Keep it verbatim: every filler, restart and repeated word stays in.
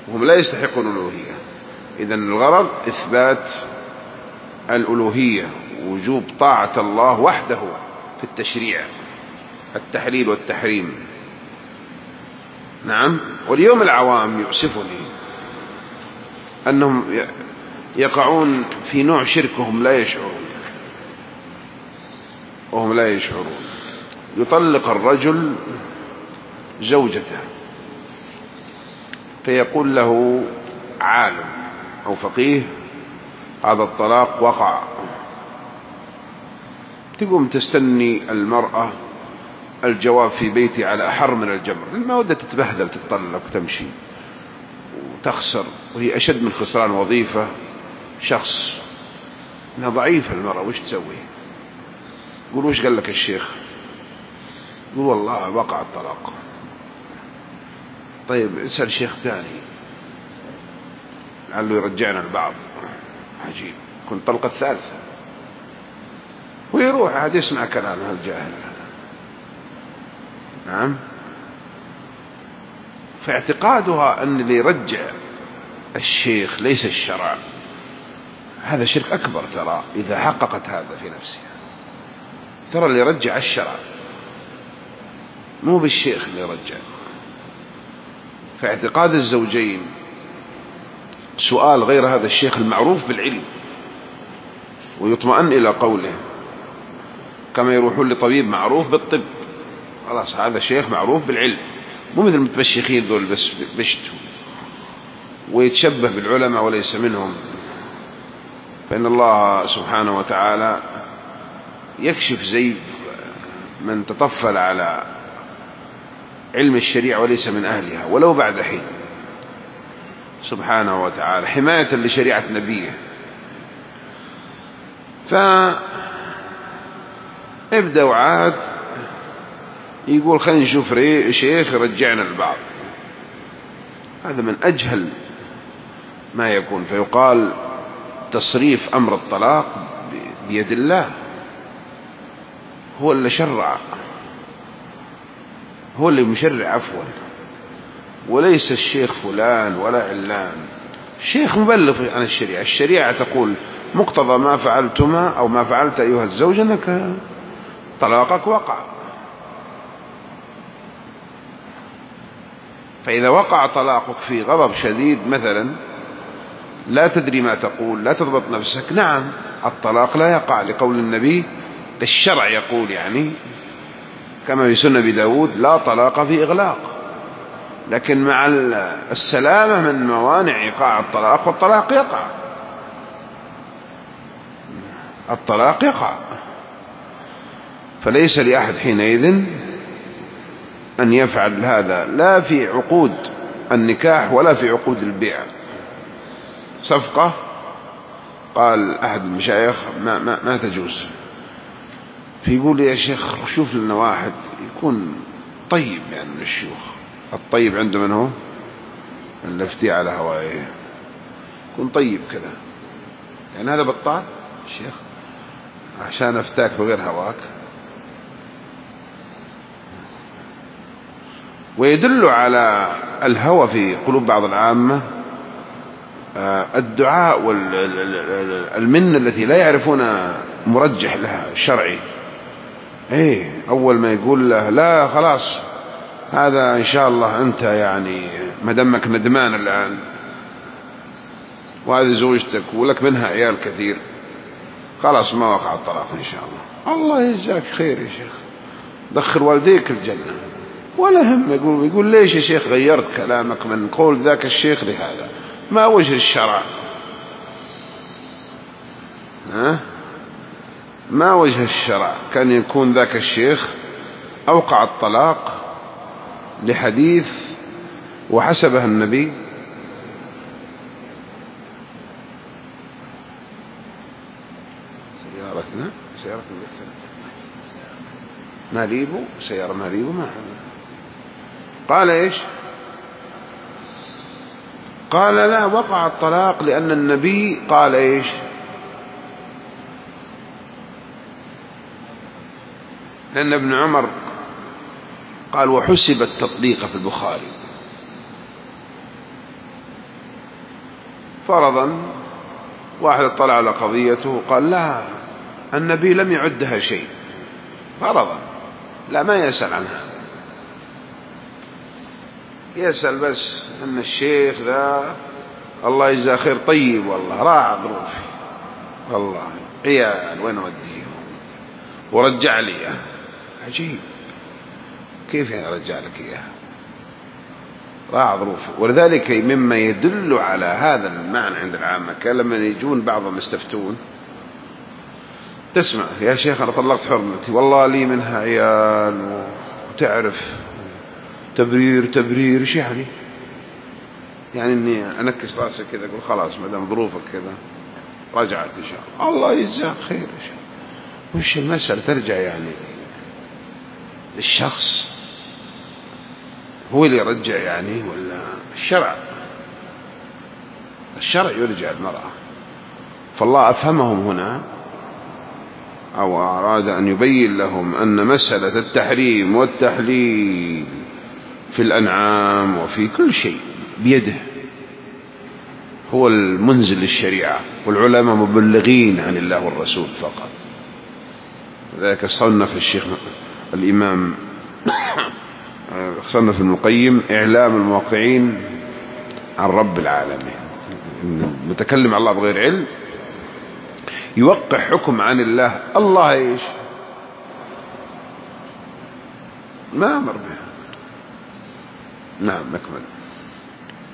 وهم لا يستحقون الألوهية. إذن الغرض إثبات الألوهية، وجوب طاعة الله وحده في التشريع، التحليل والتحريم. نعم. واليوم العوام يؤسفني أنهم يقعون في نوع شرك وهم لا يشعرون وهم لا يشعرون يطلق الرجل زوجته فيقول له عالم أو فقيه هذا الطلاق وقع، تقوم تستني المرأة الجواب في بيتي على أحر من الجمر، ما ودها تتبهدل تتطلق وتمشي وتخسر، وهي أشد من خسران وظيفة شخص، انها ضعيفة المرأة، وش تسوي؟ يقول وش قال لك الشيخ؟ يقول والله وقع الطلاق. طيب اسأل شيخ ثاني لعله يرجعنا البعض. عجيب، كنت طلقة الثالثة ويروح عاد يسمع كلام هالجاهل. نعم. فاعتقادها أن اللي يرجع الشيخ ليس الشرع، هذا شرك أكبر ترى إذا حققت هذا في نفسها. ترى اللي يرجع الشرع مو بالشيخ اللي يرجع. فاعتقاد الزوجين سؤال غير هذا الشيخ المعروف بالعلم ويطمئن إلى قوله، كما يروحون لطبيب معروف بالطب، خلاص هذا الشيخ معروف بالعلم، مو مثل المتبشخين ذول بس بشتوا ويتشبه بالعلماء وليس منهم. فإن الله سبحانه وتعالى يكشف زيب من تطفل على علم الشريعة وليس من أهلها ولو بعد حين، سبحانه وتعالى حماية لشريعة نبيه. فابدأوا عاد يقول خلينا نشوف شيخ رجعنا البعض، هذا من أجهل ما يكون. فيقال تصريف أمر الطلاق بيد الله، هو اللي شرع، هو اللي مشرع عفوا، وليس الشيخ فلان ولا علان. الشيخ مبلغ عن الشريعة، الشريعة تقول مقتضى ما فعلتما أو ما فعلت أيها الزوج أنك طلاقك وقع. فإذا وقع طلاقك في غضب شديد مثلا لا تدري ما تقول، لا تضبط نفسك، نعم الطلاق لا يقع لقول النبي، الشرع يقول يعني كما في سنة أبي داود لا طلاق في إغلاق، لكن مع السلامة من موانع إيقاع الطلاق، والطلاق يقع، الطلاق يقع. فليس لأحد حينئذ أن يفعل هذا، لا في عقود النكاح ولا في عقود البيع. صفقة قال أحد المشايخ ما, ما, ما تجوز، فيقول يا شيخ شوف لنا واحد يكون طيب يعني من الشيوخ. الطيب عنده من هو اللفتي على هوائه، يكون طيب كذا، يعني هذا بطال الشيخ عشان افتاك بغير هواك. ويدل على الهوى في قلوب بعض العامة الدعاء والمنة التي لا يعرفون مرجح لها شرعي. ايه اول ما يقول له لا خلاص هذا ان شاء الله انت يعني مدمك ندمان الان وهذه زوجتك ولك منها عيال كثير، خلاص ما وقع الطلاق ان شاء الله. الله يجزاك خير يا شيخ، دخل والديك الجنة ولا هم. يقول, يقول ليش يا شيخ غيرت كلامك من قول ذاك الشيخ لهذا؟ ما وجه الشرع؟ ها؟ ما وجه الشرع؟ كان يكون ذاك الشيخ أوقع الطلاق لحديث وحسبها النبي سيارتنا سيارة ماليبو، سيارة ماليبو ما قال إيش؟ قال لا وقع الطلاق لأن النبي قال إيش؟ لأن ابن عمر قال وحسب التطليق في البخاري، فرضا واحد اطلع على قضيته وقال لا النبي لم يعدها شيء، فرضا لا ما يسأل عنها، يسأل بس أن الشيخ ذا الله يجزاه خير طيب والله راعى ظروفي والله عيال وين أوديهم ورجع لي إياه. عجيب، كيف يعني رجع لك إياه؟ راعى ظروفه. ولذلك مما يدل على هذا المعنى عند العامة كان لما يجون بعضهم يستفتون تسمع يا شيخ أنا طلقت حرمتي والله لي منها عيال وتعرف تبرير تبرير إيش يعني؟ يعني إني أنكس راسي كذا أقول خلاص ما دام ظروفك كذا رجعت إن شاء الله الله يجزاك خير إن شاء الله. وش المسألة ترجع يعني للشخص هو اللي يرجع يعني ولا الشرع؟ الشرع يرجع المرأة. فالله أفهمهم هنا أو أراد أن يبين لهم أن مسألة التحريم والتحليل في الأنعام وفي كل شيء بيده، هو المنزل للشريعة والعلماء مبلغين عن الله والرسول فقط. ذلك صنف الشيخ الإمام صنف ابن القيم إعلام الموقعين عن رب العالمين. المتكلم على الله بغير علم يوقع حكم عن الله، الله إيش ما أمر به. نعم نكمل.